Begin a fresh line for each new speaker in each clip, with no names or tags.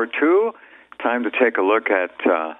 hour two, time to take a look at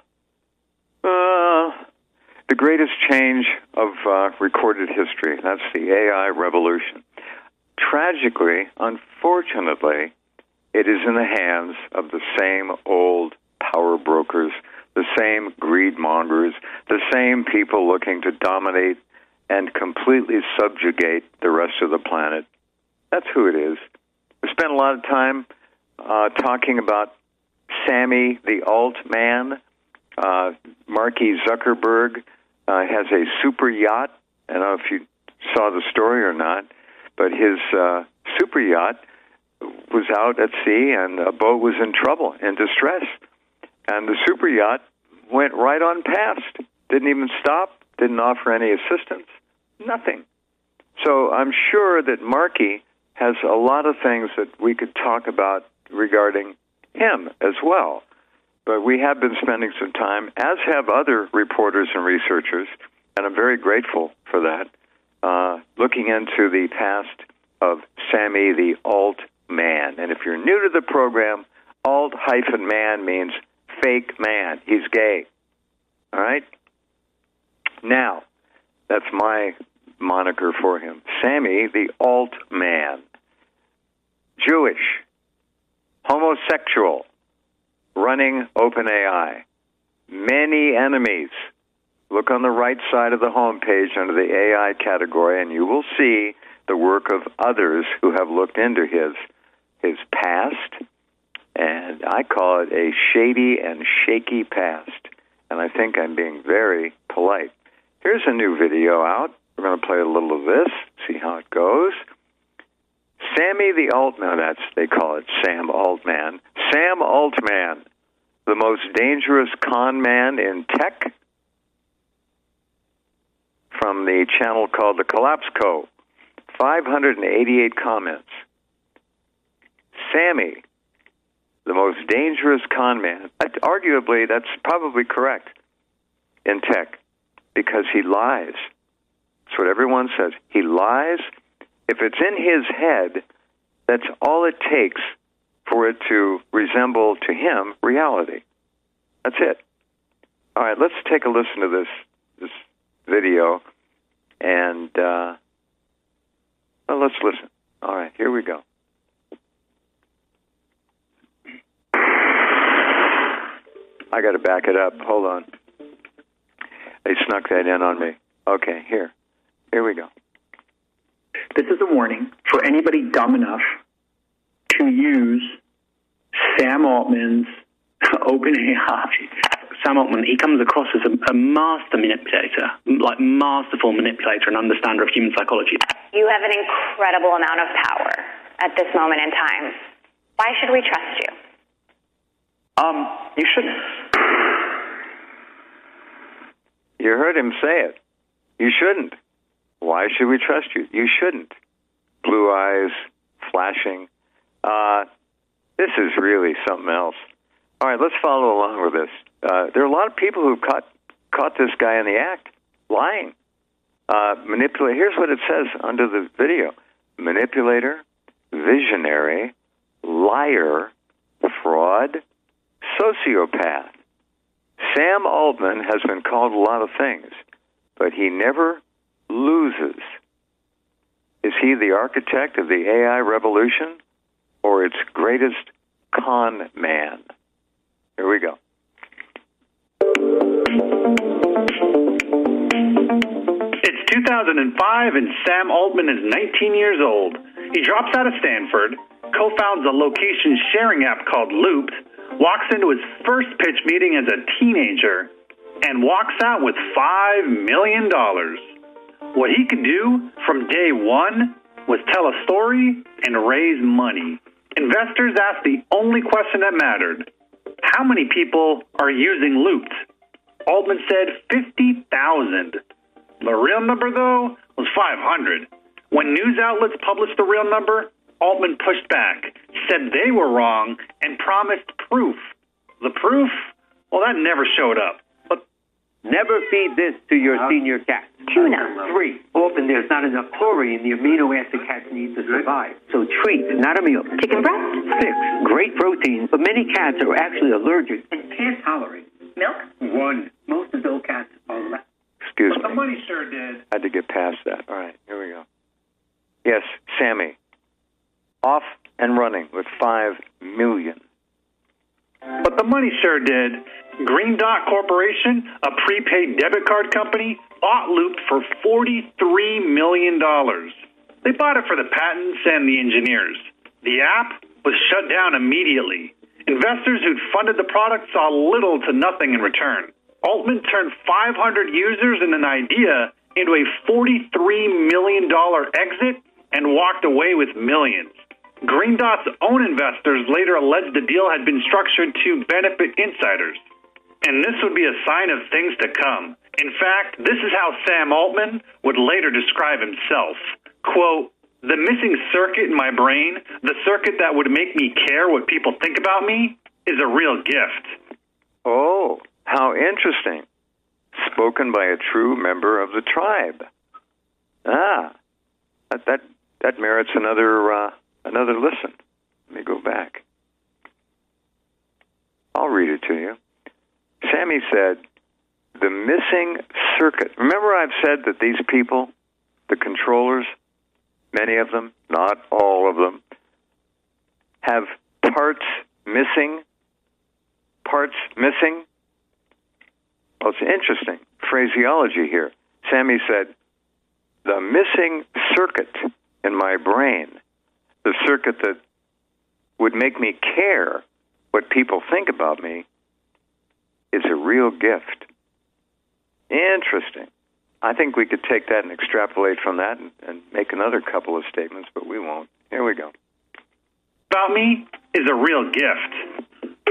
the greatest change of recorded history. That's the AI revolution. Tragically, unfortunately, it is in the hands of the same old power brokers, the same greed mongers, the same people looking to dominate and completely subjugate the rest of the planet. That's who it is. We spent a lot of time talking about Sammy the Alt-Man. Mark Zuckerberg has a super yacht. I don't know if you saw the story or not, but his super yacht was out at sea and a boat was in trouble, in distress. And the super yacht went right on past. Didn't even stop, didn't offer any assistance, nothing. So I'm sure that Marky has a lot of things that we could talk about regarding him as well. But we have been spending some time, as have other reporters and researchers, and I'm very grateful for that, looking into the past of Sammy the Alt-Man. And if you're new to the program, Alt-man means fake man. He's gay. All right? Now, that's my moniker for him. Sammy the Alt-Man. Jewish. Homosexual. Running OpenAI. Many enemies. Look on the right side of the homepage under the AI category, and you will see the work of others who have looked into his past, and I call it a shady and shaky past, and I think I'm being very polite. Here's a new video out. We're going to play a little of this, see how it goes. Sammy the Altman, they call it Sam Altman. Sam Altman, the most dangerous con man in tech, from the channel called The Collapse Co. 588 comments. Sammy, the most dangerous con man. Arguably, that's probably correct in tech, because he lies. That's what everyone says. He lies. If it's in his head, that's all it takes for it to resemble to him reality. That's it. All right, let's take a listen to this video, and well, let's listen. All right, here we go. I got to back it up. Hold on. They snuck that in on me. Okay, here we go.
This is a warning for anybody dumb enough to use Sam Altman's OpenAI. Sam Altman, he comes across as a master manipulator, like masterful manipulator and understander of human psychology.
You have an incredible amount of power at this moment in time. Why should we trust you?
You shouldn't.
You heard him say it. You shouldn't. Why should we trust you? You shouldn't. Blue eyes, flashing. This is really something else. All right, let's follow along with this. There are a lot of people who've caught this guy in the act, lying. Manipulate. Here's what it says under the video. Manipulator, visionary, liar, fraud, sociopath. Sam Altman has been called a lot of things, but he never loses. Is he the architect of the AI revolution, or its greatest con man? Here we go.
It's 2005 and Sam Altman is 19 years old. He drops out of Stanford, co-founds a location sharing app called Looped, walks into his first pitch meeting as a teenager, and walks out with $5 million. What he could do from day one was tell a story and raise money. Investors asked the only question that mattered. How many people are using Looped? Altman said 50,000. The real number, though, was 500. When news outlets published the real number, Altman pushed back, said they were wrong, and promised proof. The proof? Well, that never showed up. But
never feed this to your senior cat.
tuna.
3, often there's not enough chlorine the amino acid cats need to survive. So treat, not a meal.
Chicken breast.
6, great protein, but many cats are actually allergic and can't tolerate.
Milk.
1, most adult cats are less.
Excuse me.
The money sure did.
I had to get past that. All right, here we go. Yes, Sammy. Off and running with $5 million.
But the money sure did. Green Dot Corporation, a prepaid debit card company, bought Loop for $43 million. They bought it for the patents and the engineers. The app was shut down immediately. Investors who'd funded the product saw little to nothing in return. Altman turned 500 users and an idea into a $43 million exit and walked away with millions. Green Dot's own investors later alleged the deal had been structured to benefit insiders. And this would be a sign of things to come. In fact, this is how Sam Altman would later describe himself. Quote, "The missing circuit in my brain, the circuit that would make me care what people think about me, is a real gift."
Oh, how interesting. Spoken by a true member of the tribe. That merits another listen. Let me go back. I'll read it to you. Sammy said, the missing circuit. Remember I've said that these people, the controllers, many of them, not all of them, have parts missing? Parts missing? Well, it's interesting phraseology here. Sammy said, the missing circuit in my brain, the circuit that would make me care what people think about me, is a real gift. Interesting. I think we could take that and extrapolate from that and make another couple of statements, but we won't. Here we go.
About me is a real gift.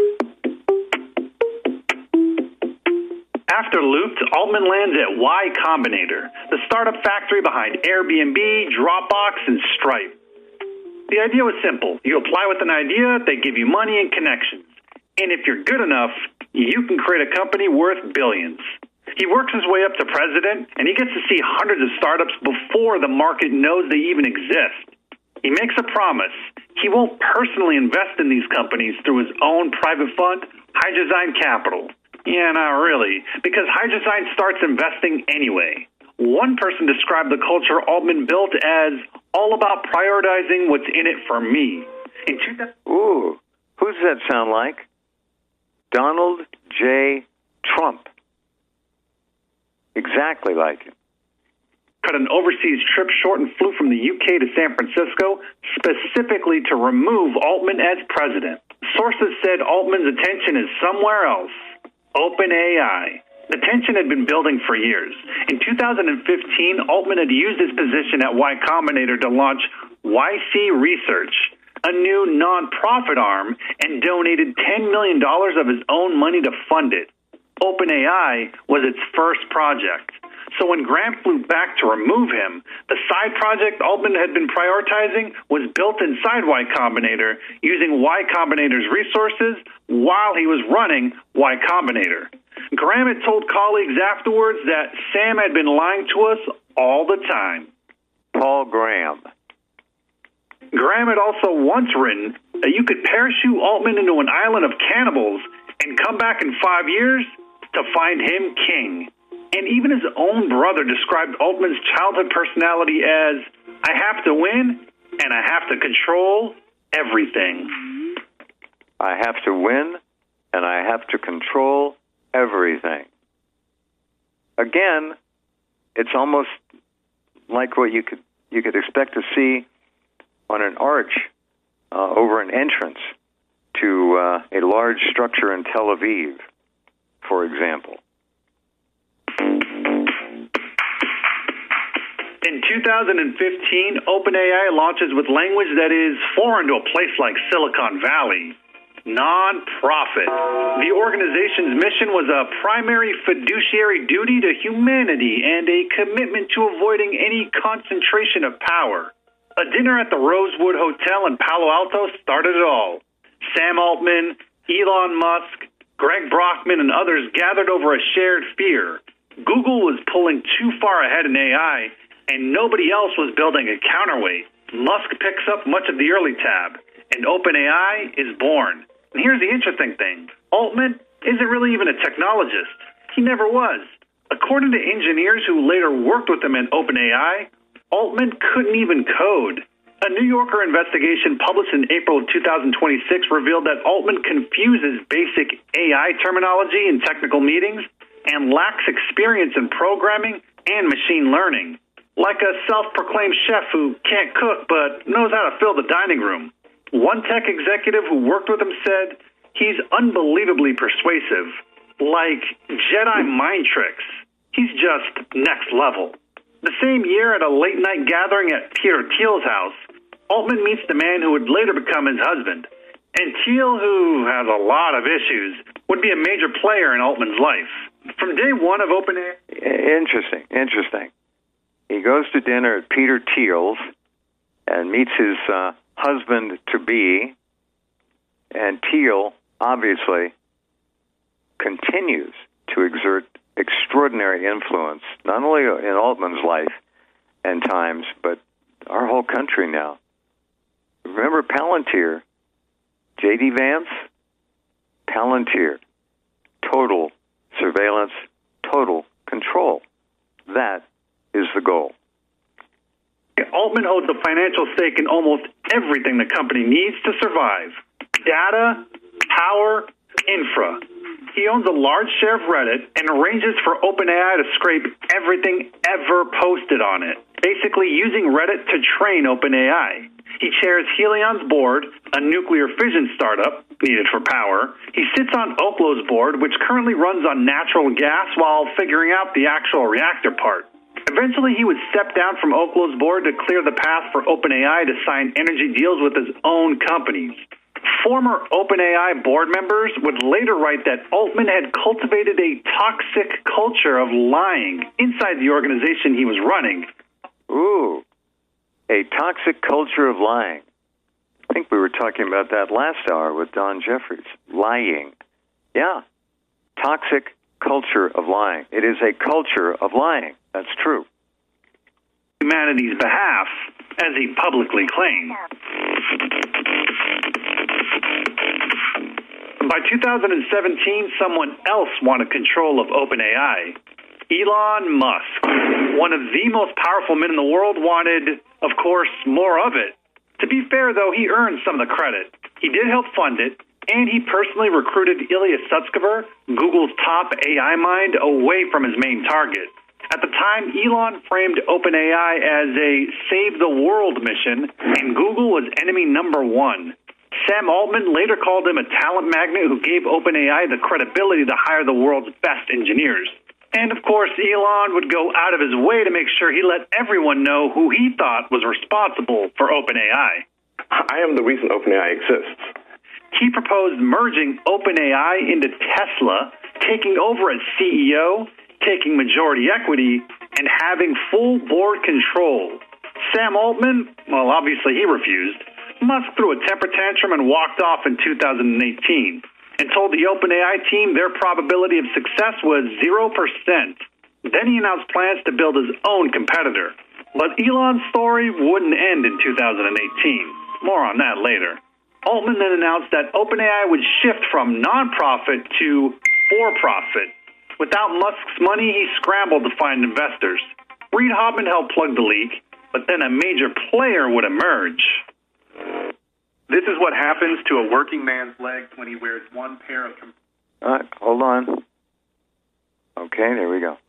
After Looped, Altman lands at Y Combinator, the startup factory behind Airbnb, Dropbox, and Stripe. The idea was simple. You apply with an idea, they give you money and connections. And if you're good enough, you can create a company worth billions. He works his way up to president, and he gets to see hundreds of startups before the market knows they even exist. He makes a promise. He won't personally invest in these companies through his own private fund, Hydrozyme Capital. Yeah, not really, because Hydrozyme starts investing anyway. One person described the culture Altman built as all about prioritizing what's in it for me.
Ooh, who does that sound like? Donald J. Trump. Exactly like him.
Cut an overseas trip short and flew from the UK to San Francisco specifically to remove Altman as president. Sources said Altman's attention is somewhere else. OpenAI. The tension had been building for years. In 2015, Altman had used his position at Y Combinator to launch YC Research, a new non-profit arm, and donated $10 million of his own money to fund it. OpenAI was its first project. So when Graham flew back to remove him, the side project Altman had been prioritizing was built inside Y Combinator using Y Combinator's resources while he was running Y Combinator. Graham had told colleagues afterwards that Sam had been lying to us all the time.
Paul Graham.
Graham had also once written that you could parachute Altman into an island of cannibals and come back in 5 years to find him king. And even his own brother described Altman's childhood personality as, I have to win and I have to control everything.
I have to win and I have to control everything. Again, it's almost like what you could expect to see on an arch over an entrance to a large structure in Tel Aviv, for example.
In 2015, OpenAI launches with language that is foreign to a place like Silicon Valley. Non-profit. The organization's mission was a primary fiduciary duty to humanity and a commitment to avoiding any concentration of power. A dinner at the Rosewood Hotel in Palo Alto started it all. Sam Altman, Elon Musk, Greg Brockman, and others gathered over a shared fear. Google was pulling too far ahead in AI, and nobody else was building a counterweight. Musk picks up much of the early tab, and OpenAI is born. And here's the interesting thing. Altman isn't really even a technologist. He never was. According to engineers who later worked with him in OpenAI, Altman couldn't even code. A New Yorker investigation published in April of 2026 revealed that Altman confuses basic AI terminology in technical meetings and lacks experience in programming and machine learning. Like a self-proclaimed chef who can't cook but knows how to fill the dining room. One tech executive who worked with him said he's unbelievably persuasive, like Jedi mind tricks. He's just next level. The same year, at a late-night gathering at Peter Thiel's house, Altman meets the man who would later become his husband. And Thiel, who has a lot of issues, would be a major player in Altman's life. From day one of OpenAI...
Interesting. He goes to dinner at Peter Thiel's and meets his husband-to-be, and Thiel obviously continues to exert extraordinary influence, not only in Altman's life and times, but our whole country now. Remember Palantir, J.D. Vance? Palantir, total surveillance, total control. That is the goal.
Altman holds a financial stake in almost everything the company needs to survive. Data, power, infra. He owns a large share of Reddit and arranges for OpenAI to scrape everything ever posted on it, basically using Reddit to train OpenAI. He chairs Helion's board, a nuclear fission startup needed for power. He sits on Oklo's board, which currently runs on natural gas while figuring out the actual reactor part. Eventually, he would step down from Oklo's board to clear the path for OpenAI to sign energy deals with his own companies. Former OpenAI board members would later write that Altman had cultivated a toxic culture of lying inside the organization he was running.
Ooh, a toxic culture of lying. I think we were talking about that last hour with Don Jeffries. Lying. Yeah, toxic culture of lying. It is a culture of lying. That's true.
Humanity's behalf, as he publicly claimed. By 2017, someone else wanted control of OpenAI. Elon Musk, one of the most powerful men in the world, wanted, of course, more of it. To be fair, though, he earned some of the credit. He did help fund it, and he personally recruited Ilya Sutskever, Google's top AI mind, away from his main target. At the time, Elon framed OpenAI as a save-the-world mission, and Google was enemy number one. Sam Altman later called him a talent magnet who gave OpenAI the credibility to hire the world's best engineers. And, of course, Elon would go out of his way to make sure he let everyone know who he thought was responsible for OpenAI.
I am the reason OpenAI exists.
He proposed merging OpenAI into Tesla, taking over as CEO, taking majority equity, and having full board control. Sam Altman, well, obviously he refused. Musk threw a temper tantrum and walked off in 2018 and told the OpenAI team their probability of success was 0%. Then he announced plans to build his own competitor. But Elon's story wouldn't end in 2018. More on that later. Altman then announced that OpenAI would shift from nonprofit to for-profit. Without Musk's money, he scrambled to find investors. Reid Hoffman helped plug the leak, but then a major player would emerge.
This is what happens to a working man's legs when he wears one pair of...
All right, hold on. Okay, there we go.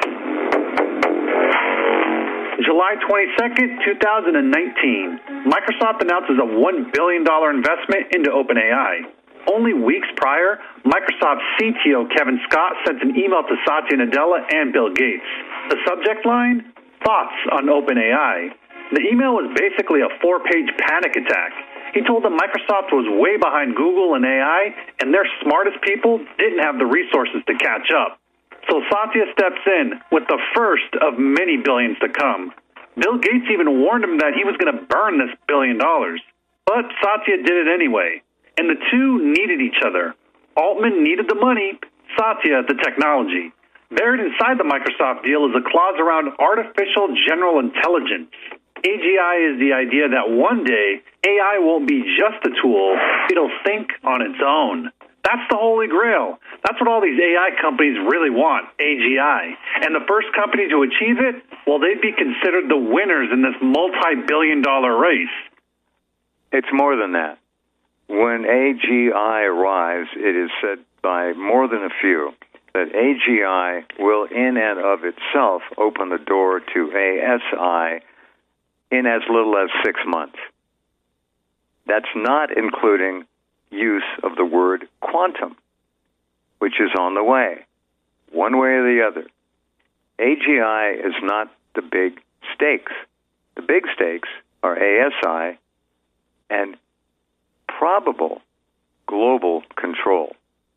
July 22nd, 2019, Microsoft announces a $1 billion investment into OpenAI. Only weeks prior, Microsoft CTO Kevin Scott sent an email to Satya Nadella and Bill Gates. The subject line? Thoughts on OpenAI. The email was basically a 4-page panic attack. He told them Microsoft was way behind Google and AI, and their smartest people didn't have the resources to catch up. So Satya steps in with the first of many billions to come. Bill Gates even warned him that he was going to burn this $1 billion. But Satya did it anyway, and the two needed each other. Altman needed the money, Satya the technology. Buried inside the Microsoft deal is a clause around artificial general intelligence. AGI is the idea that one day AI won't be just a tool, it'll think on its own. That's the holy grail. That's what all these AI companies really want, AGI. And the first company to achieve it, well, they'd be considered the winners in this multi-billion-dollar race.
It's more than that. When AGI arrives, it is said by more than a few that AGI will in and of itself open the door to ASI in as little as 6 months. That's not including use of the word quantum, which is on the way, one way or the other. AGI is not the big stakes. The big stakes are ASI and probable global control.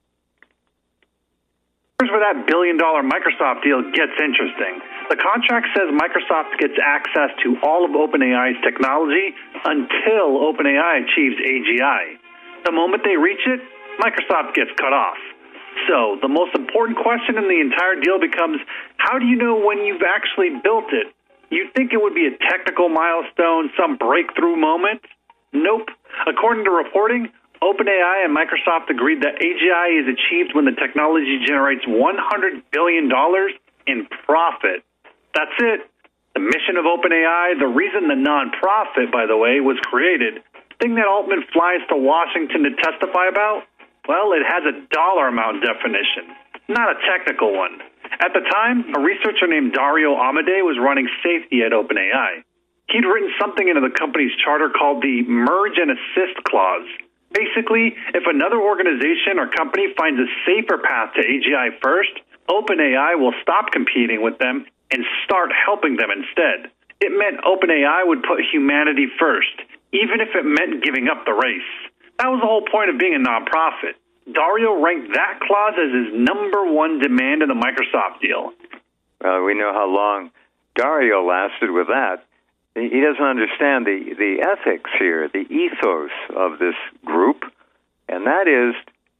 Here's where that billion-dollar Microsoft deal gets interesting. The contract says Microsoft gets access to all of OpenAI's technology until OpenAI achieves AGI. The moment they reach it, Microsoft gets cut off. So the most important question in the entire deal becomes, how do you know when you've actually built it? You'd think it would be a technical milestone, some breakthrough moment. Nope. According to reporting, OpenAI and Microsoft agreed that AGI is achieved when the technology generates $100 billion in profit. That's it. The mission of OpenAI, the reason the nonprofit, by the way, was created, thing that Altman flies to Washington to testify about, well, it has a dollar amount definition, not a technical one. At the time, a researcher named Dario Amodei was running safety at OpenAI. He'd written something into the company's charter called the Merge and Assist Clause. Basically, if another organization or company finds a safer path to AGI first, OpenAI will stop competing with them and start helping them instead. It meant OpenAI would put humanity first, even if it meant giving up the race. That was the whole point of being a nonprofit. Dario ranked that clause as his number one demand in the Microsoft deal.
We know how long Dario lasted with that. He doesn't understand the ethics here, the ethos of this group, and that is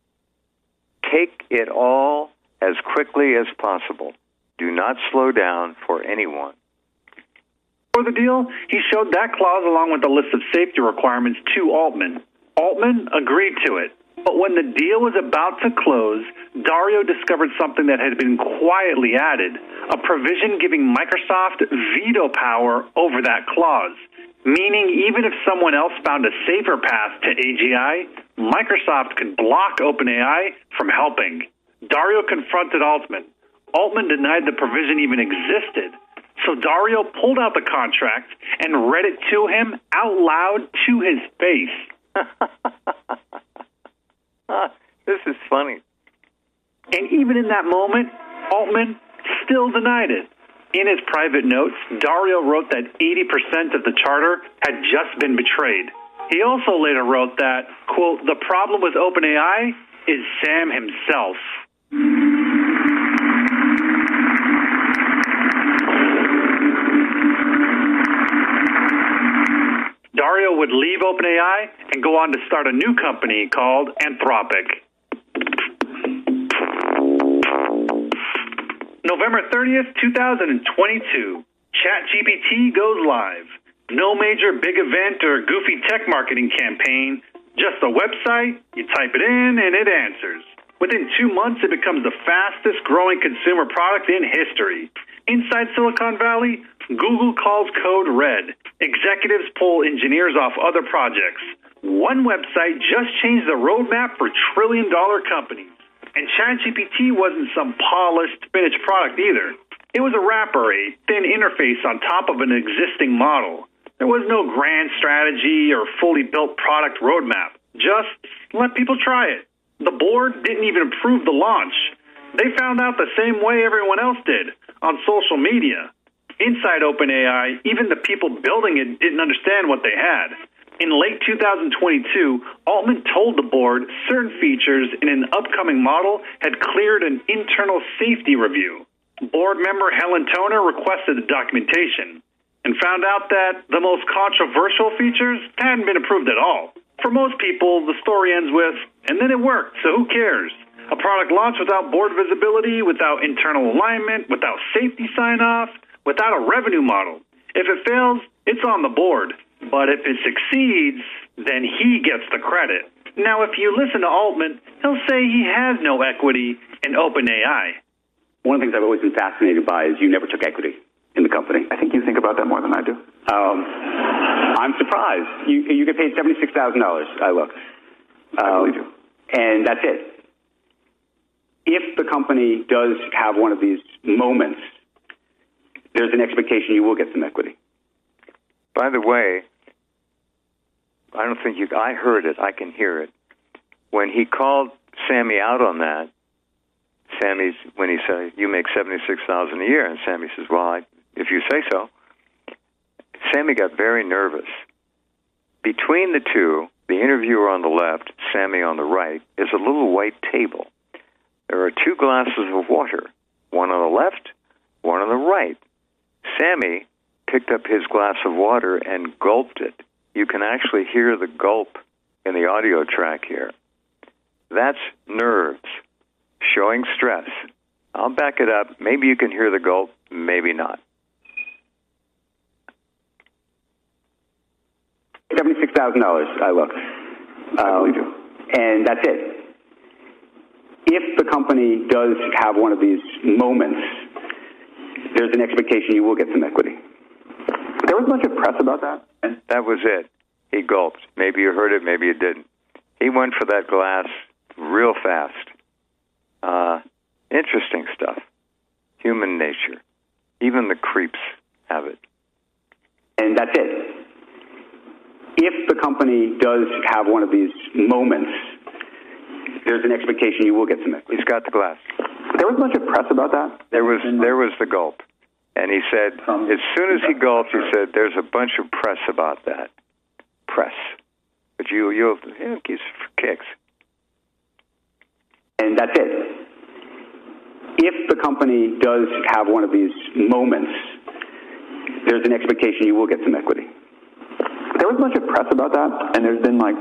take it all as quickly as possible. Do not slow down for anyone.
For the deal, he showed that clause along with a list of safety requirements to Altman. Altman agreed to it. But when the deal was about to close, Dario discovered something that had been quietly added, a provision giving Microsoft veto power over that clause, meaning even if someone else found a safer path to AGI, Microsoft could block OpenAI from helping. Dario confronted Altman. Altman denied the provision even existed. So Dario pulled out the contract and read it to him out loud to his face.
This is funny.
And even in that moment, Altman still denied it. In his private notes, Dario wrote that 80% of the charter had just been betrayed. He also later wrote that, quote, the problem with OpenAI is Sam himself. Dario would leave OpenAI and go on to start a new company called Anthropic. November 30th, 2022, ChatGPT goes live. No major big event or goofy tech marketing campaign, just a website, you type it in, and it answers. Within 2 months, it becomes the fastest growing consumer product in history. Inside Silicon Valley, Google calls code red. Executives pull engineers off other projects. One website just changed the roadmap for trillion-dollar companies. And ChatGPT wasn't some polished, finished product either. It was a wrapper, a thin interface on top of an existing model. There was no grand strategy or fully built product roadmap. Just let people try it. The board didn't even approve the launch. They found out the same way everyone else did, on social media. Inside OpenAI, even the people building it didn't understand what they had. In late 2022, Altman told the board certain features in an upcoming model had cleared an internal safety review. Board member Helen Toner requested the documentation and found out that the most controversial features hadn't been approved at all. For most people, the story ends with, and then it worked, so who cares? A product launched without board visibility, without internal alignment, without safety sign-off, without a revenue model. If it fails, it's on the board. But if it succeeds, then he gets the credit. Now, if you listen to Altman, he'll say he has no equity in OpenAI.
One of the things I've always been fascinated by is you never took equity in the company.
I think you think about that more than I do.
I'm surprised. You get paid $76,000. I look.
I believe you.
And that's it. If the company does have one of these moments, there's an expectation you will get some equity.
By the way, I don't think I heard it. I can hear it. When he called Sammy out on that, when he said, you make $76,000 a year, and Sammy says, well, if you say so. Sammy got very nervous. Between the two, the interviewer on the left, Sammy on the right, is a little white table. There are two glasses of water, one on the left, one on the right. Sammy picked up his glass of water and gulped it. You can actually hear the gulp in the audio track here. That's nerves, showing stress. I'll back it up. Maybe you can hear the gulp, maybe not.
$76,000, I look.
I believe you.
And that's it. If the company does have one of these moments, there's an expectation you will get some equity.
There was much of press about that.
That was it. He gulped. Maybe you heard it, maybe you didn't. He went for that glass real fast. Interesting stuff. Human nature. Even the creeps have it.
And that's it. If the company does have one of these moments, there's an expectation you will get some equity.
He's got the glass.
There was much of press about that.
There was the gulp. And he said, as soon as he gulped, he said, there's a bunch of press about that. Press. But you'll keep for kicks.
And that's it. If the company does have one of these moments, there's an expectation you will get some equity.
There was much of press about that, and there's been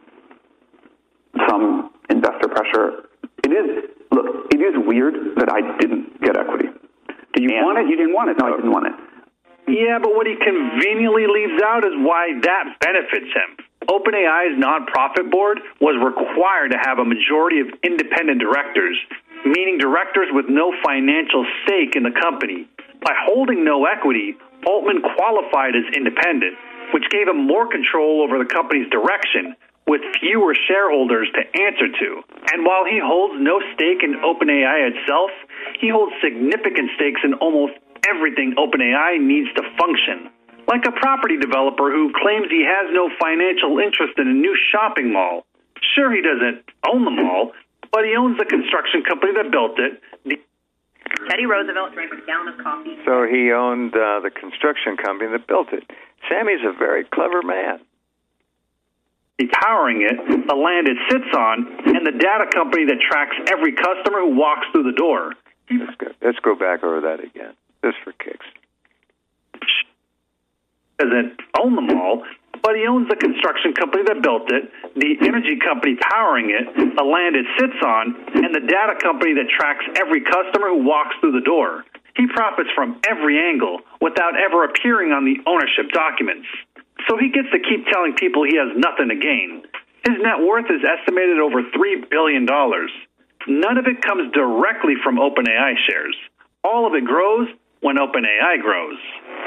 some investor pressure. It is weird that I didn't get equity.
Do you want it? You didn't want it.
No, I didn't want it.
Yeah, but what he conveniently leaves out is why that benefits him. OpenAI's nonprofit board was required to have a majority of independent directors, meaning directors with no financial stake in the company. By holding no equity, Altman qualified as independent, which gave him more control over the company's direction, with fewer shareholders to answer to. And while he holds no stake in OpenAI itself, he holds significant stakes in almost everything OpenAI needs to function. Like a property developer who claims he has no financial interest in a new shopping mall. Sure, he doesn't own the mall, but he owns the construction company that built it.
Teddy Roosevelt drank a gallon of coffee.
So he owned the construction company that built it. Sammy's a very clever man.
Powering it, the land it sits on, and the data company that tracks every customer who walks through the door.
Let's go back over that again, just for kicks.
Doesn't own the mall, but he owns the construction company that built it, the energy company powering it, the land it sits on, and the data company that tracks every customer who walks through the door. He profits from every angle without ever appearing on the ownership documents. So he gets to keep telling people he has nothing to gain. His net worth is estimated over $3 billion. None of it comes directly from OpenAI shares. All of it grows when OpenAI grows.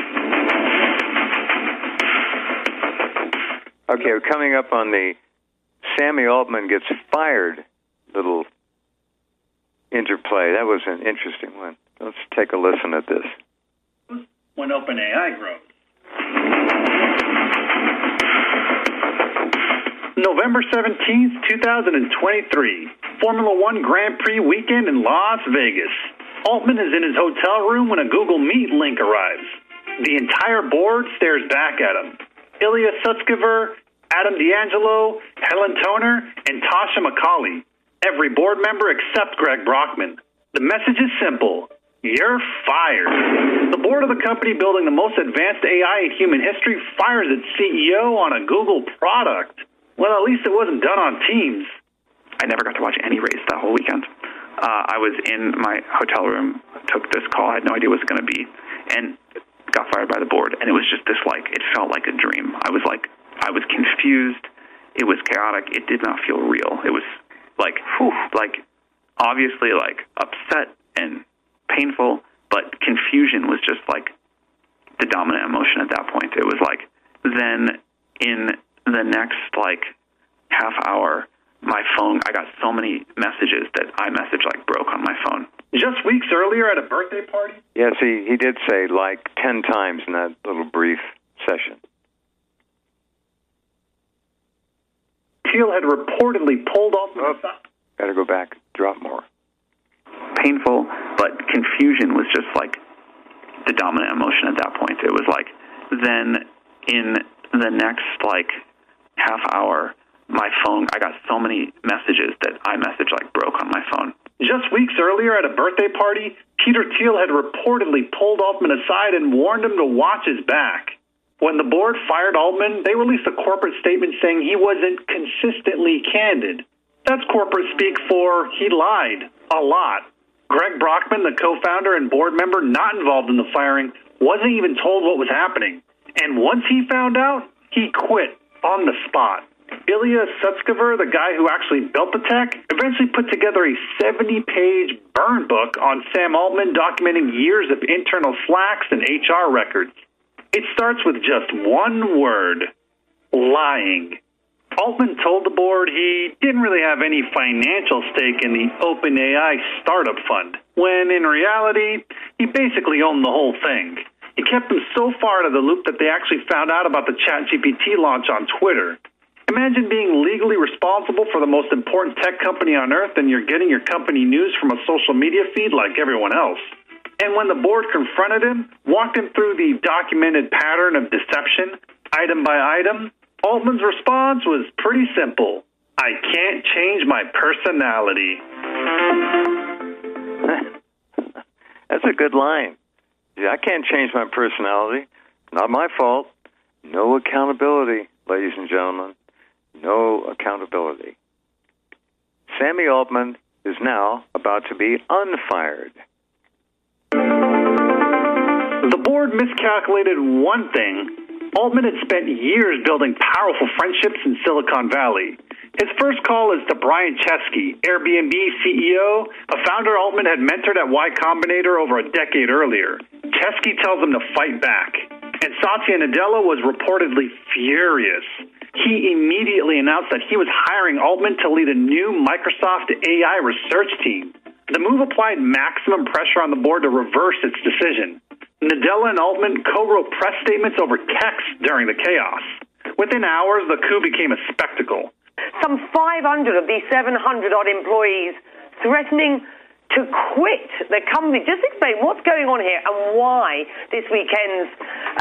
Okay, we're coming up on the Sammy Altman gets fired little interplay. That was an interesting one. Let's take a listen at this.
When OpenAI grows. November 17th, 2023. Formula One Grand Prix weekend in Las Vegas. Altman is in his hotel room when a Google Meet link arrives. The entire board stares back at him. Ilya Sutskever, Adam D'Angelo, Helen Toner, and Tasha McCauley. Every board member except Greg Brockman. The message is simple. You're fired. The board of the company building the most advanced AI in human history fires its CEO on a Google product. Well, at least it wasn't done on Teams.
I never got to watch any race,
that whole weekend. I was in my hotel room, took this call. I had no idea what it was going to be, and got fired by the board. And it was just this, like, it felt like a dream. I was confused. It was chaotic. It did not feel real. It was like, obviously, like, upset and painful, but confusion was just, like, the dominant emotion at that point. It was like, then in the next, like, half hour, my phone, I got so many messages that iMessage, like, broke on my phone.
Just weeks earlier at a birthday party?
Yes, he did say, like, 10 times in that little brief session.
Thiel had reportedly pulled off the side.
Got to go back, drop more.
Painful, but confusion was just, like, the dominant emotion at that point. It was like, then in the next, like, half hour, my phone, I got so many messages that iMessage, like, broke on my phone.
Just weeks earlier at a birthday party, Peter Thiel had reportedly pulled Altman aside and warned him to watch his back. When the board fired Altman, they released a corporate statement saying he wasn't consistently candid. That's corporate speak for he lied a lot. Greg Brockman, the co-founder and board member not involved in the firing, wasn't even told what was happening. And once he found out, he quit on the spot. Ilya Sutskever, the guy who actually built the tech, eventually put together a 70-page burn book on Sam Altman documenting years of internal slacks and HR records. It starts with just one word: lying. Altman told the board he didn't really have any financial stake in the OpenAI startup fund, when in reality, he basically owned the whole thing. He kept them so far out of the loop that they actually found out about the ChatGPT launch on Twitter. Imagine being legally responsible for the most important tech company on earth and you're getting your company news from a social media feed like everyone else. And when the board confronted him, walked him through the documented pattern of deception, item by item, Altman's response was pretty simple. I can't change my personality.
That's a good line. Yeah, I can't change my personality. Not my fault. No accountability, ladies and gentlemen. No accountability. Sammy Altman is now about to be unfired.
The board miscalculated one thing. Altman had spent years building powerful friendships in Silicon Valley. His first call is to Brian Chesky, Airbnb CEO, a founder Altman had mentored at Y Combinator over a decade earlier. Chesky tells him to fight back, and Satya Nadella was reportedly furious. He immediately announced that he was hiring Altman to lead a new Microsoft AI research team. The move applied maximum pressure on the board to reverse its decision. Nadella and Altman co-wrote press statements over text during the chaos. Within hours, the coup became a spectacle.
Some 500 of these 700-odd employees threatening to quit the company. Just explain what's going on here and why this weekend's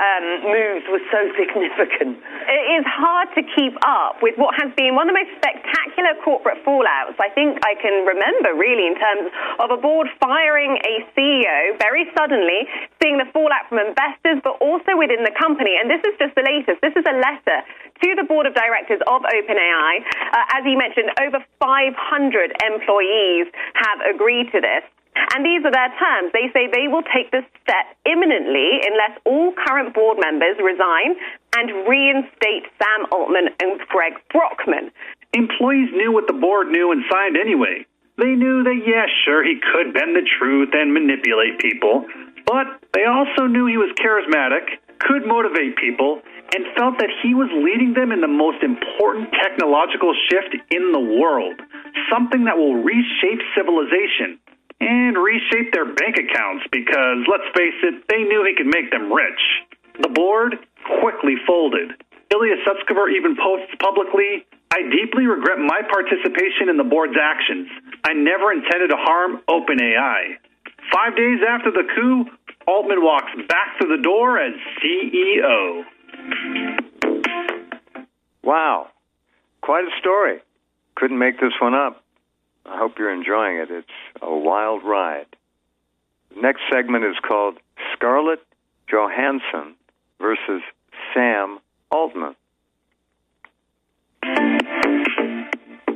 moves were so significant.
It is hard to keep up with what has been one of the most spectacular corporate fallouts I think I can remember, really, in terms of a board firing a CEO very suddenly, seeing the fallout from investors, but also within the company. And this is just the latest. This is a letter to the board of directors of OpenAI. As you mentioned, over 500 employees have agreed to this. And these are their terms. They say they will take this step imminently unless all current board members resign and reinstate Sam Altman and Greg Brockman.
Employees knew what the board knew and signed anyway. They knew that, yeah, sure, he could bend the truth and manipulate people, but they also knew he was charismatic, could motivate people, and felt that he was leading them in the most important technological shift in the world, something that will reshape civilization and reshape their bank accounts because, let's face it, they knew he could make them rich. The board quickly folded. Ilya Sutskever even posts publicly, I deeply regret my participation in the board's actions. I never intended to harm OpenAI. 5 days after the coup, Altman walks back through the door as CEO.
Wow. Quite a story. Couldn't make this one up. I hope you're enjoying it. It's a wild ride. The next segment is called Scarlett Johansson versus Sam Altman.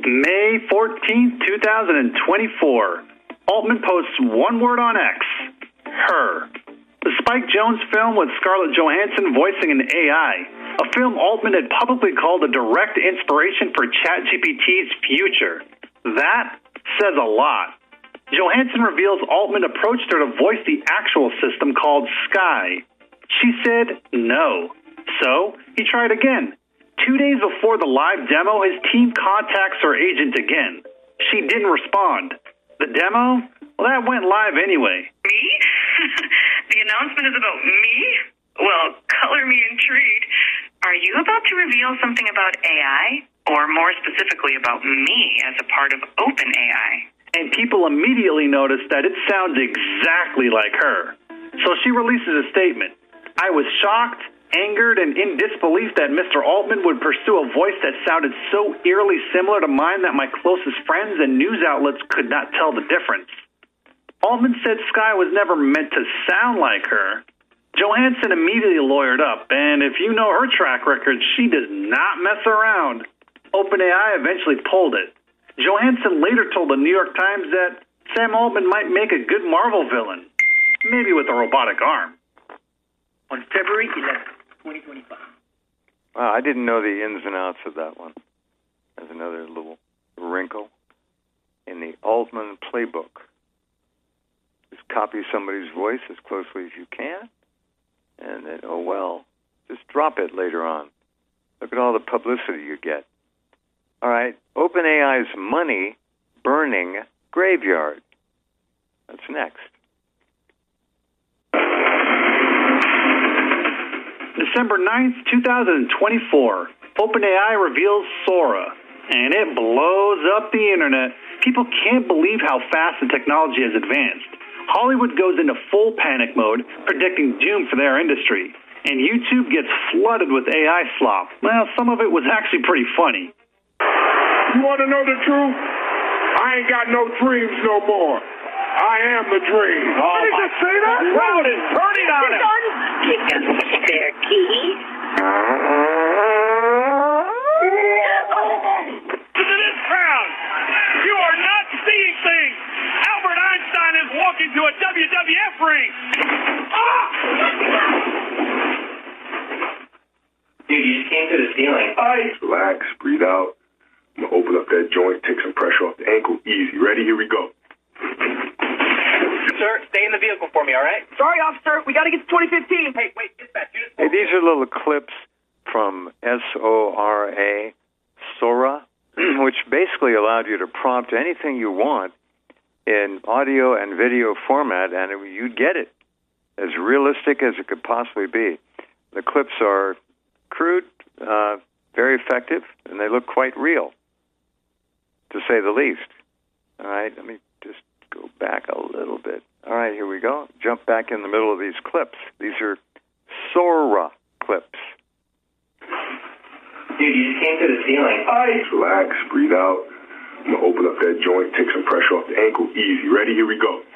May 14th, 2024. Altman posts one word on X. Her. The Spike Jonze film with Scarlett Johansson voicing an AI, a film Altman had publicly called a direct inspiration for ChatGPT's future. That says a lot. Johansson reveals Altman approached her to voice the actual system called Sky. She said no. So he tried again. 2 days before the live demo, his team contacts her agent again. She didn't respond. The demo? Well, that went live anyway.
Me? The announcement is about me? Well, color me intrigued. Are you about to reveal something about AI? Or more specifically about me as a part of OpenAI?
And people immediately noticed that it sounds exactly like her. So she releases a statement. I was shocked, angered, and in disbelief that Mr. Altman would pursue a voice that sounded so eerily similar to mine that my closest friends and news outlets could not tell the difference. Altman said Sky was never meant to sound like her. Johansson immediately lawyered up, and if you know her track record, she does not mess around. OpenAI eventually pulled it. Johansson later told the New York Times that Sam Altman might make a good Marvel villain, maybe with a robotic arm.
On February 11th, 2025.
Wow, I didn't know the ins and outs of that one. There's another little wrinkle in the Altman playbook. Just copy somebody's voice as closely as you can, and then, oh well, just drop it later on. Look at all the publicity you get. All right, OpenAI's money-burning graveyard. That's next.
December 9th, 2024, OpenAI reveals Sora, and it blows up the internet. People can't believe how fast the technology has advanced. Hollywood goes into full panic mode, predicting doom for their industry. And YouTube gets flooded with AI slop. Well, some of it was actually pretty funny.
You want to know the truth? I ain't got no dreams no more. I am the dream.
Oh, did you say that?
The crowd is turning on him.
Give us the spare key.
Listen to this crowd. You are not seeing things. Albert Einstein is walking to a WWF ring.
Dude, you just came to the ceiling.
Ice.
Relax, breathe out. I'm going to open up that joint, take some pressure off the ankle. Easy. Ready? Here we go.
Sir, stay in the vehicle for me, all right?
Sorry, officer. We got to get to 2015.
Hey, wait, dispatch.
Hey, these are little clips from SORA, Sora, which basically allowed you to prompt anything you want in audio and video format, and you'd get it as realistic as it could possibly be. The clips are crude, very effective, and they look quite real, to say the least. All right, let me just go back a little bit. All right, here we go. Jump back in the middle of these clips. These are Sora clips.
Dude, you just came to the ceiling.
Ice. Relax, breathe out. I'm going to open up that joint, take some pressure off the ankle. Easy. Ready? Here we go.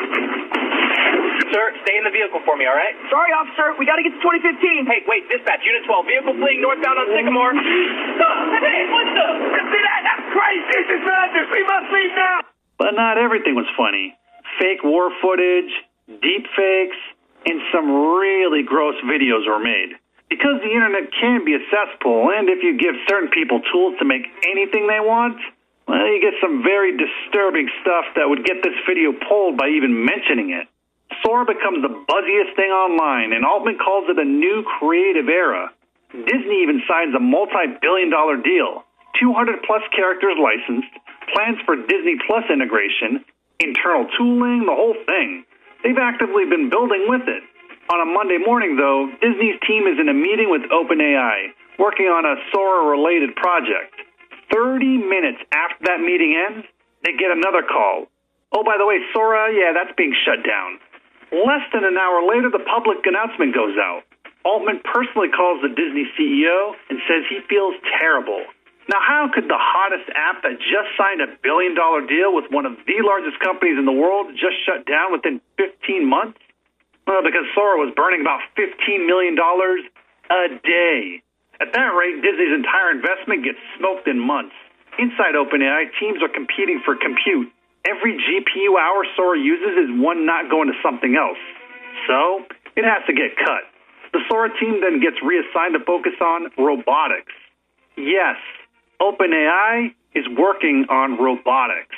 Sir, stay in the vehicle for me, all right?
Sorry, officer. We got to get to 2015.
Hey, wait, dispatch. Unit 12, vehicle fleeing northbound on Sycamore.
Hey, what the? See that? That's crazy. This is madness. We must leave now.
But not everything was funny. Fake war footage, deep fakes, and some really gross videos were made. Because the internet can be a cesspool, and if you give certain people tools to make anything they want, well, you get some very disturbing stuff that would get this video pulled by even mentioning it. Sora becomes the buzziest thing online, and Altman calls it a new creative era. Disney even signs a multi-billion-dollar deal, 200-plus characters licensed, plans for Disney Plus integration, internal tooling, the whole thing. They've actively been building with it. On a Monday morning, though, Disney's team is in a meeting with OpenAI, working on a Sora-related project. 30 minutes after that meeting ends, they get another call. Oh, by the way, Sora, yeah, that's being shut down. Less than an hour later, the public announcement goes out. Altman personally calls the Disney CEO and says he feels terrible. Now, how could the hottest app that just signed $1 billion deal with one of the largest companies in the world just shut down within 15 months? Well, because Sora was burning about $15 million a day. At that rate, Disney's entire investment gets smoked in months. Inside OpenAI, teams are competing for compute. Every GPU hour Sora uses is one not going to something else. So, it has to get cut. The Sora team then gets reassigned to focus on robotics. Yes, OpenAI is working on robotics.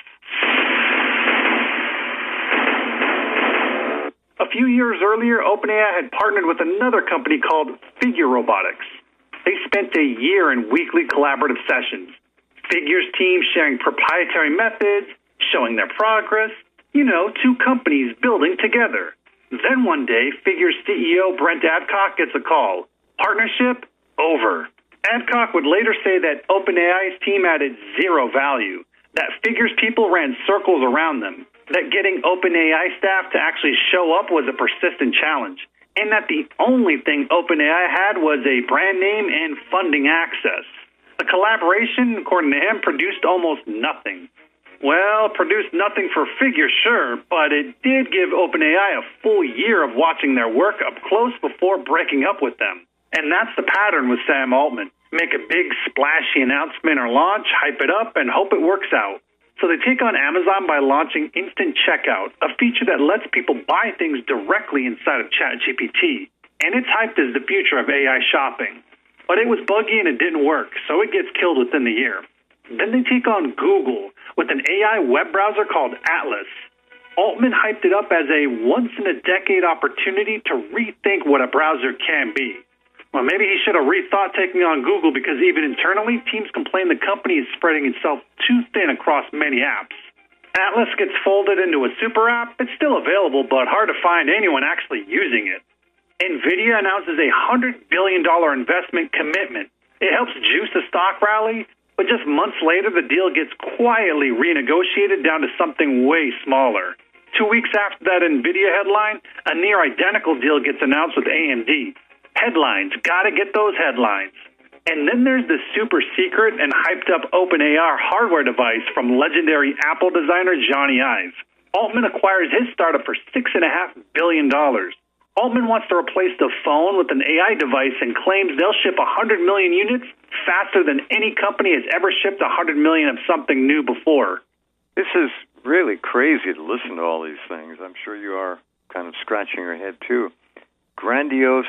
A few years earlier, OpenAI had partnered with another company called Figure Robotics. They spent a year in weekly collaborative sessions. Figure's team sharing proprietary methods, showing their progress. You know, two companies building together. Then one day, Figure's CEO Brent Adcock gets a call. Partnership over. Adcock would later say that OpenAI's team added zero value, that Figure's people ran circles around them, that getting OpenAI staff to actually show up was a persistent challenge, and that the only thing OpenAI had was a brand name and funding access. The collaboration, according to him, produced almost nothing. Well, produced nothing for Figure, sure, but it did give OpenAI a full year of watching their work up close before breaking up with them. And that's the pattern with Sam Altman. Make a big splashy announcement or launch, hype it up, and hope it works out. So they take on Amazon by launching Instant Checkout, a feature that lets people buy things directly inside of ChatGPT. And it's hyped as the future of AI shopping. But it was buggy and it didn't work, so it gets killed within the year. Then they take on Google with an AI web browser called Atlas. Altman hyped it up as a once-in-a-decade opportunity to rethink what a browser can be. Well, maybe he should have rethought taking on Google because even internally, teams complain the company is spreading itself too thin across many apps. Atlas gets folded into a super app. It's still available, but hard to find anyone actually using it. NVIDIA announces a $100 billion investment commitment. It helps juice the stock rally, but just months later, the deal gets quietly renegotiated down to something way smaller. 2 weeks after that NVIDIA headline, a near-identical deal gets announced with AMD. Headlines, gotta get those headlines. And then there's the super secret and hyped up OpenAI hardware device from legendary Apple designer Johnny Ive. Altman acquires his startup for $6.5 billion. Altman wants to replace the phone with an AI device and claims they'll ship 100 million units faster than any company has ever shipped 100 million of something new before.
This is really crazy to listen to all these things. I'm sure you are kind of scratching your head, too. Grandiose,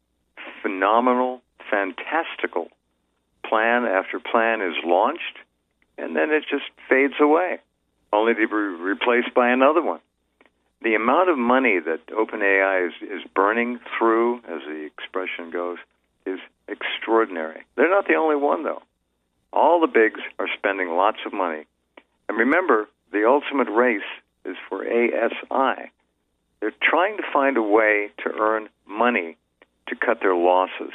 phenomenal, fantastical plan after plan is launched, and then it just fades away, only to be replaced by another one. The amount of money that OpenAI is burning through, as the expression goes, is extraordinary. They're not the only one, though. All the bigs are spending lots of money. And remember, the ultimate race is for ASI. They're trying to find a way to earn money to cut their losses.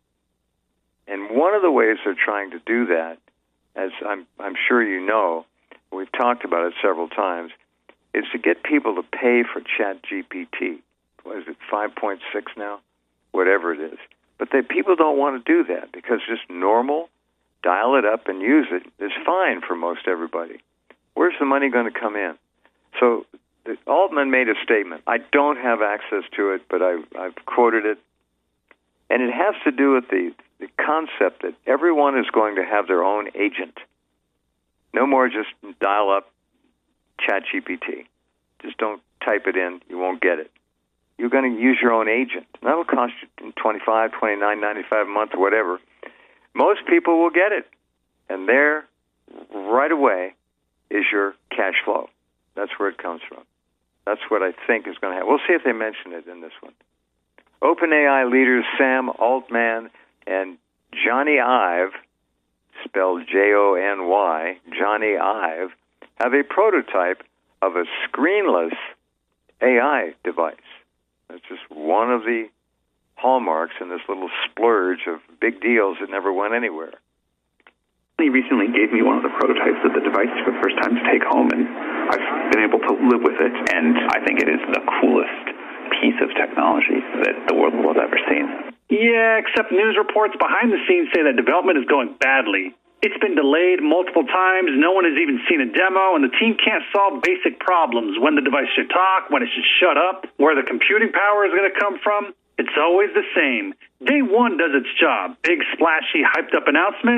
And one of the ways they're trying to do that, as I'm sure you know, we've talked about it several times, is to get people to pay for ChatGPT. What is it, 5.6 now? Whatever it is. But people don't want to do that because just normal, dial it up and use it is fine for most everybody. Where's the money going to come in? So Altman made a statement. I don't have access to it, but I've quoted it. And it has to do with the concept that everyone is going to have their own agent. No more just dial up ChatGPT. Just don't type it in. You won't get it. You're going to use your own agent. That'll cost you $25, $29, $95 a month, or whatever. Most people will get it. And there, right away, is your cash flow. That's where it comes from. That's what I think is going to happen. We'll see if they mention it in this one. OpenAI leaders Sam Altman and Johnny Ive, spelled Jony, Johnny Ive, have a prototype of a screenless AI device. That's just one of the hallmarks in this little splurge of big deals that never went anywhere.
He recently gave me one of the prototypes of the device for the first time to take home, and I've been able to live with it, and I think it is the coolest piece of technology that the world will have ever seen.
Yeah, except news reports behind the scenes say that development is going badly. It's been delayed multiple times, no one has even seen a demo, and the team can't solve basic problems. When the device should talk, when it should shut up, where the computing power is going to come from. It's always the same. Day one does its job. Big, splashy, hyped-up announcement.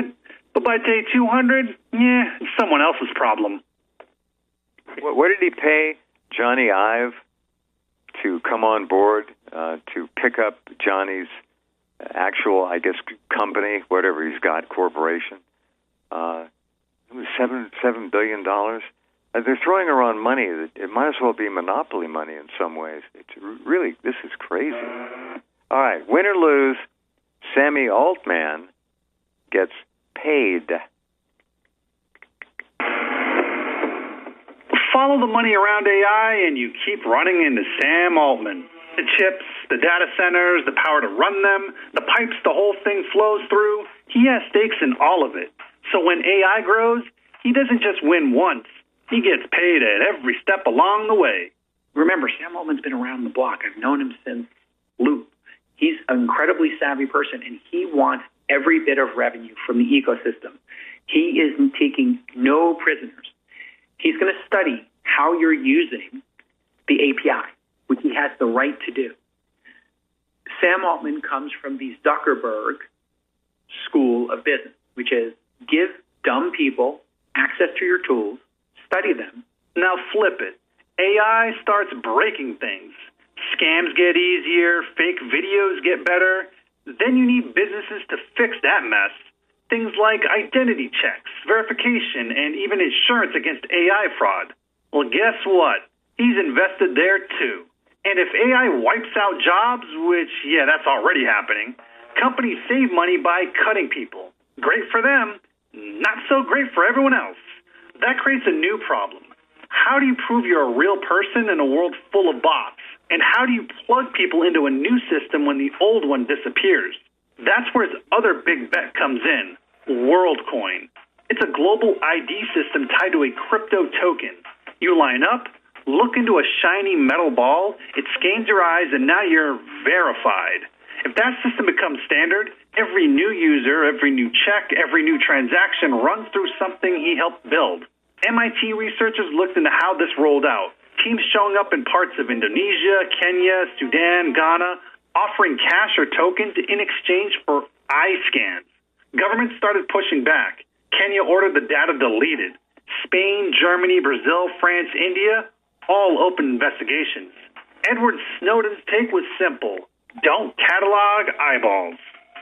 But by day 200, it's someone else's problem.
What did he pay Johnny Ive to come on board to pick up Johnny's actual, I guess, company, whatever he's got, corporation? It was $7 billion. They're throwing around money that it might as well be monopoly money in some ways. It's really, this is crazy. All right, win or lose, Sammy Altman gets paid.
Follow the money around AI and you keep running into Sam Altman. The chips, the data centers, the power to run them, the pipes the whole thing flows through. He has stakes in all of it. So when AI grows, he doesn't just win once. He gets paid at every step along the way.
Remember, Sam Altman's been around the block. I've known him since Loop. He's an incredibly savvy person, and he wants every bit of revenue from the ecosystem. He is taking no prisoners. He's going to study how you're using the API, which he has the right to do. Sam Altman comes from the Zuckerberg school of business, which is give dumb people access to your tools, study them.
Now flip it. AI starts breaking things. Scams get easier, fake videos get better. Then you need businesses to fix that mess. Things like identity checks, verification, and even insurance against AI fraud. Well, guess what? He's invested there too. And if AI wipes out jobs, which, that's already happening, companies save money by cutting people. Great for them, not so great for everyone else. That creates a new problem. How do you prove you're a real person in a world full of bots? And how do you plug people into a new system when the old one disappears? That's where his other big bet comes in, WorldCoin. It's a global ID system tied to a crypto token. You line up, look into a shiny metal ball, it scans your eyes, and now you're verified. If that system becomes standard, every new user, every new check, every new transaction runs through something he helped build. MIT researchers looked into how this rolled out. Teams showing up in parts of Indonesia, Kenya, Sudan, Ghana, offering cash or tokens in exchange for eye scans. Governments started pushing back. Kenya ordered the data deleted. Spain, Germany, Brazil, France, India, all opened investigations. Edward Snowden's take was simple. Don't catalog eyeballs.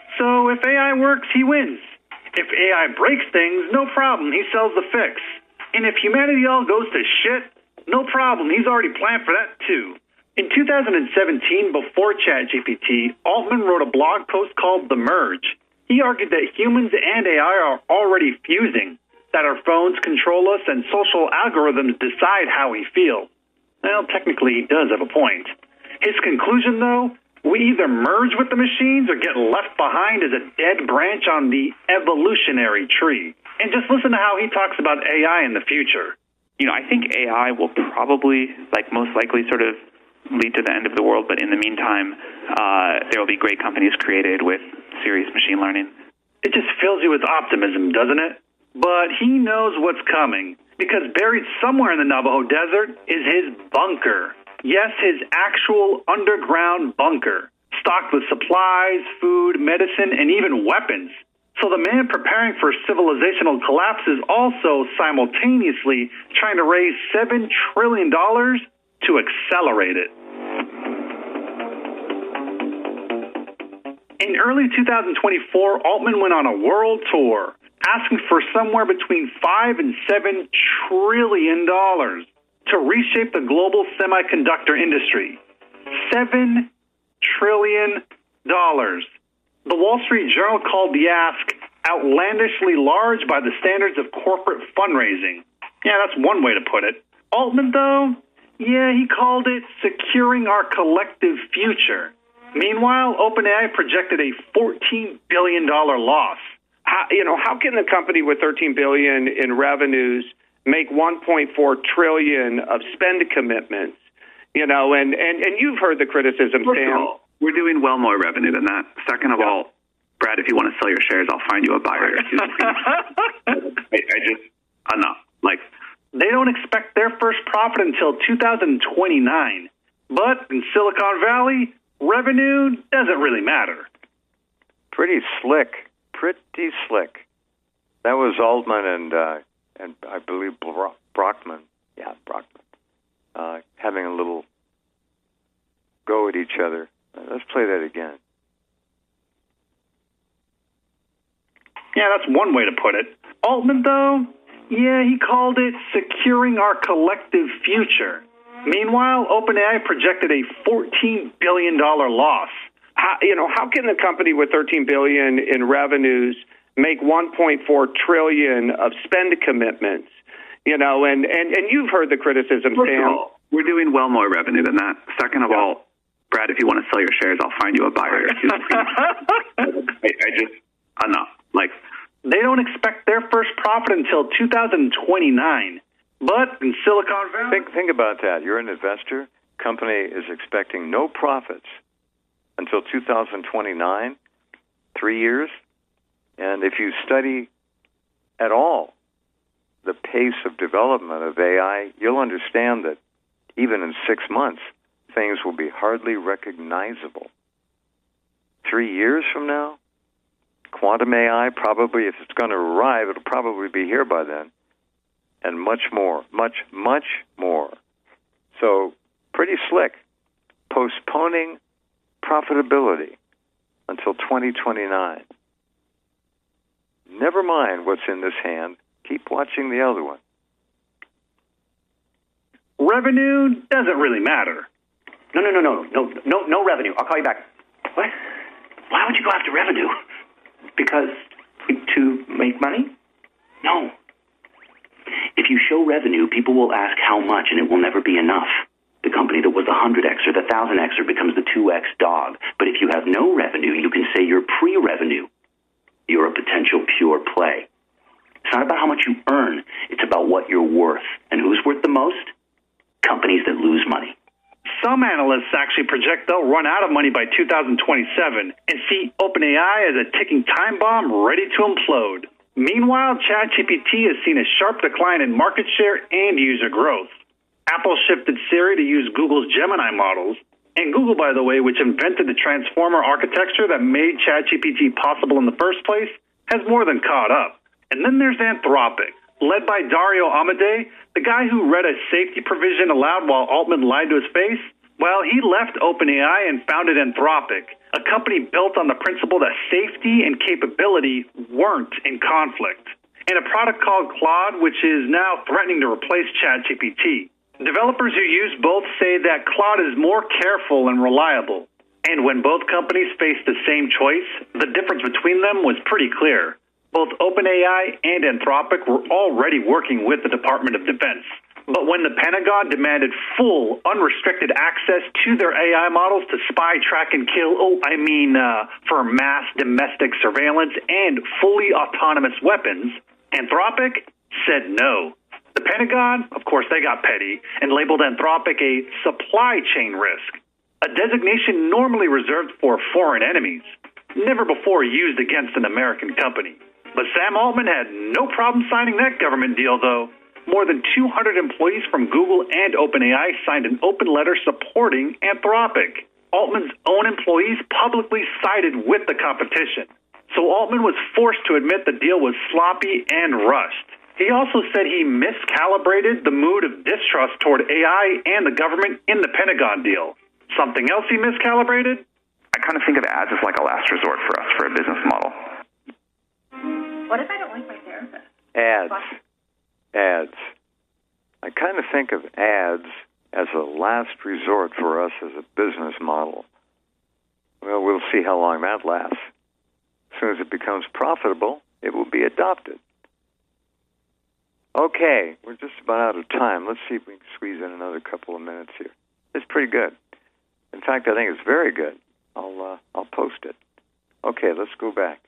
So if AI works, he wins. If AI breaks things, no problem. He sells the fix. And if humanity all goes to shit, no problem. He's already planned for that too. In 2017, before ChatGPT, Altman wrote a blog post called The Merge. He argued that humans and AI are already fusing, that our phones control us and social algorithms decide how we feel. Well, technically, he does have a point. His conclusion, though, we either merge with the machines or get left behind as a dead branch on the evolutionary tree. And just listen to how he talks about AI in the future.
I think AI will probably, most likely sort of lead to the end of the world, but in the meantime, there will be great companies created with serious machine learning.
It just fills you with optimism, doesn't it? But he knows what's coming, because buried somewhere in the Navajo Desert is his bunker. Yes, his actual underground bunker, stocked with supplies, food, medicine, and even weapons. So the man preparing for civilizational collapse is also simultaneously trying to raise $7 trillion to accelerate it. In early 2024, Altman went on a world tour, asking for somewhere between $5 and $7 trillion to reshape the global semiconductor industry. $7 trillion. The Wall Street Journal called the ask outlandishly large by the standards of corporate fundraising. Yeah, that's one way to put it. Altman, though, he called it securing our collective future. Meanwhile, OpenAI projected a $14 billion loss.
How can a company with $13 billion in revenues make $1.4 trillion of spend commitments? And you've heard the criticism, Sam.
We're doing well more revenue than that. Second of all, Brad, if you want to sell your shares, I'll find you a buyer. Enough.
They don't expect their first profit until 2029. But in Silicon Valley, revenue doesn't really matter.
Pretty slick. That was Altman and I believe Brockman. Yeah, Brockman. Having a little go at each other. Let's play that again.
Yeah, that's one way to put it. Altman, though, yeah, he called it securing our collective future. Meanwhile, OpenAI projected a $14 billion loss.
How can the company with $13 billion in revenues make $1.4 trillion of spend commitments? And you've heard the criticism, Sam.
We're doing well more revenue than that. Second of all, Brad, if you want to sell your shares, I'll find you a buyer. Enough.
They don't expect their first profit until 2029. But in Silicon Valley...
Think about that. You're an investor. Company is expecting no profits until 2029, 3 years. And if you study at all the pace of development of AI, you'll understand that even in 6 months, things will be hardly recognizable. 3 years from now, quantum AI probably, if it's going to arrive, it'll probably be here by then. And much more, much more. So pretty slick. Postponing profitability until 2029. Never mind what's in this hand. Keep watching the other one.
Revenue doesn't really matter.
No revenue. I'll call you back.
What? Why would you go after revenue? Because to make money? No. If you show revenue, people will ask how much, and it will never be enough. The company that was the 100X or the 1000Xer becomes the 2X dog. But if you have no revenue, you can say you're pre-revenue. You're a potential pure play. It's not about how much you earn. It's about what you're worth. And who's worth the most? Companies that lose money.
Some analysts actually project they'll run out of money by 2027 and see OpenAI as a ticking time bomb ready to implode. Meanwhile, ChatGPT has seen a sharp decline in market share and user growth. Apple shifted Siri to use Google's Gemini models, and Google, by the way, which invented the transformer architecture that made ChatGPT possible in the first place, has more than caught up. And then there's Anthropic, led by Dario Amodei, the guy who read a safety provision aloud while Altman lied to his face. Well, he left OpenAI and founded Anthropic, a company built on the principle that safety and capability weren't in conflict, and a product called Claude, which is now threatening to replace ChatGPT. Developers who use both say that Claude is more careful and reliable. And when both companies faced the same choice, the difference between them was pretty clear. Both OpenAI and Anthropic were already working with the Department of Defense. But when the Pentagon demanded full, unrestricted access to their AI models to spy, track, and kill, for mass domestic surveillance and fully autonomous weapons, Anthropic said no. The Pentagon, of course, they got petty and labeled Anthropic a supply chain risk, a designation normally reserved for foreign enemies, never before used against an American company. But Sam Altman had no problem signing that government deal, though. More than 200 employees from Google and OpenAI signed an open letter supporting Anthropic. Altman's own employees publicly sided with the competition. So Altman was forced to admit the deal was sloppy and rushed. He also said he miscalibrated the mood of distrust toward AI and the government in the Pentagon deal. Something else he miscalibrated?
I kind of think of ads as like a last resort for us for a business model.
What if I don't like my therapist?
Ads. I kind of think of ads as a last resort for us as a business model. Well, we'll see how long that lasts. As soon as it becomes profitable, it will be adopted. Okay, we're just about out of time. Let's see if we can squeeze in another couple of minutes here. It's pretty good. In fact, I think it's very good. I'll post it. Okay, let's go back.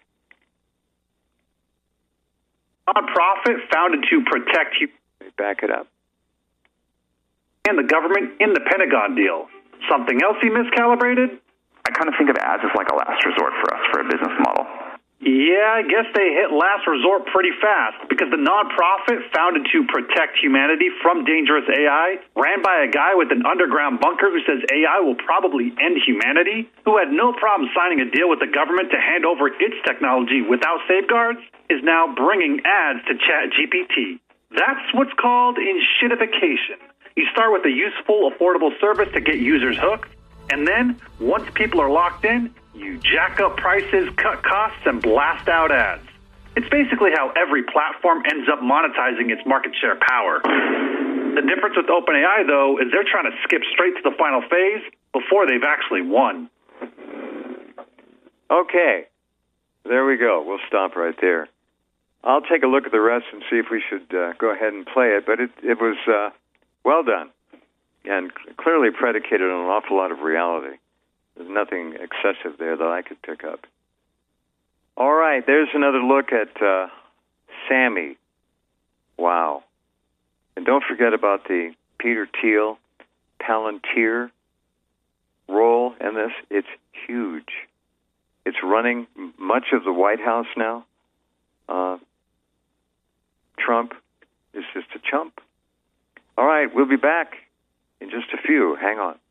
Nonprofit founded to protect you.
Back it up.
And the government in the Pentagon deal. Something else he miscalibrated?
I kind of think of ads as like a last resort for us for a business model.
Yeah, I guess they hit last resort pretty fast because the nonprofit founded to protect humanity from dangerous AI, ran by a guy with an underground bunker who says AI will probably end humanity, who had no problem signing a deal with the government to hand over its technology without safeguards, is now bringing ads to ChatGPT. That's what's called enshittification. You start with a useful, affordable service to get users hooked, and then, once people are locked in, you jack up prices, cut costs, and blast out ads. It's basically how every platform ends up monetizing its market share power. The difference with OpenAI, though, is they're trying to skip straight to the final phase before they've actually won.
Okay, there we go. We'll stop right there. I'll take a look at the rest and see if we should go ahead and play it, but it was well done and clearly predicated on an awful lot of reality. There's nothing excessive there that I could pick up. All right, there's another look at Sammy. Wow. And don't forget about the Peter Thiel Palantir role in this. It's huge. It's running much of the White House now. Trump is just a chump. All right, we'll be back in just a few. Hang on.